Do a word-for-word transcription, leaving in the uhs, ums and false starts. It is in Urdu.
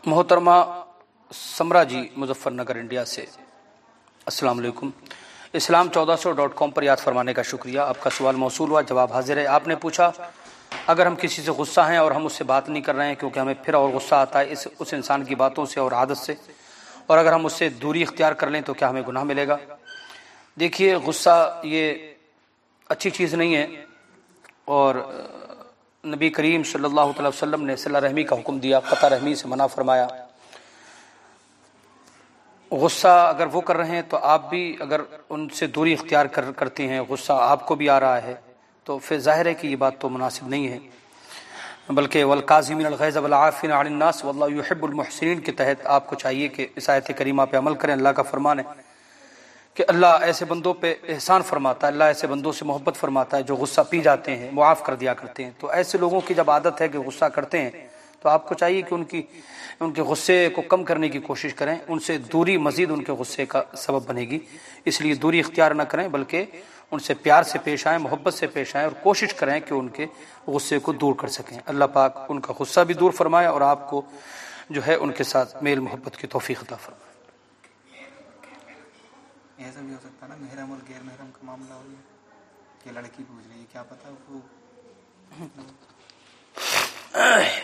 محترمہ سمرا جی مظفر نگر انڈیا سے، السلام علیکم۔ اسلام چودہ سو ڈاٹ کام پر یاد فرمانے کا شکریہ۔ آپ کا سوال موصول ہوا، جواب حاضر ہے۔ آپ نے پوچھا اگر ہم کسی سے غصہ ہیں اور ہم اس سے بات نہیں کر رہے ہیں کیونکہ ہمیں پھر اور غصہ آتا ہے اس اس انسان کی باتوں سے اور عادت سے، اور اگر ہم اس سے دوری اختیار کر لیں تو کیا ہمیں گناہ ملے گا؟ دیکھیے، غصہ یہ اچھی چیز نہیں ہے، اور نبی کریم صلی اللہ علیہ وسلم نے صلہ رحمی کا حکم دیا، قطع رحمی سے منع فرمایا۔ غصہ اگر وہ کر رہے ہیں تو آپ بھی اگر ان سے دوری اختیار کر کرتے ہیں، غصہ آپ کو بھی آ رہا ہے، تو پھر ظاہر ہے کہ یہ بات تو مناسب نہیں ہے، بلکہ والکاظمین الغیظ والعافین عن الناس واللہ یحب المحسنین کے تحت آپ کو چاہیے کہ اس آیت کریمہ پہ عمل کریں۔ اللہ کا فرمان ہے کہ اللہ ایسے بندوں پہ احسان فرماتا ہے، اللہ ایسے بندوں سے محبت فرماتا ہے جو غصہ پی جاتے ہیں، معاف کر دیا کرتے ہیں۔ تو ایسے لوگوں کی جب عادت ہے کہ غصہ کرتے ہیں تو آپ کو چاہیے کہ ان کی ان کے غصے کو کم کرنے کی کوشش کریں، ان سے دوری مزید ان کے غصے کا سبب بنے گی، اس لیے دوری اختیار نہ کریں بلکہ ان سے پیار سے پیش آئیں، محبت سے پیش آئیں، اور کوشش کریں کہ ان کے غصے کو دور کر سکیں۔ اللہ پاک ان کا غصہ بھی دور فرمائے اور آپ کو جو ہے ان کے ساتھ میل محبت کی توفیق عطا فرمائے۔ ایسا بھی ہو سکتا ہے نا، محرم اور غیر محرم کا معاملہ ہو گیا کہ لڑکی پوچھ رہی ہے، کیا پتہ وہ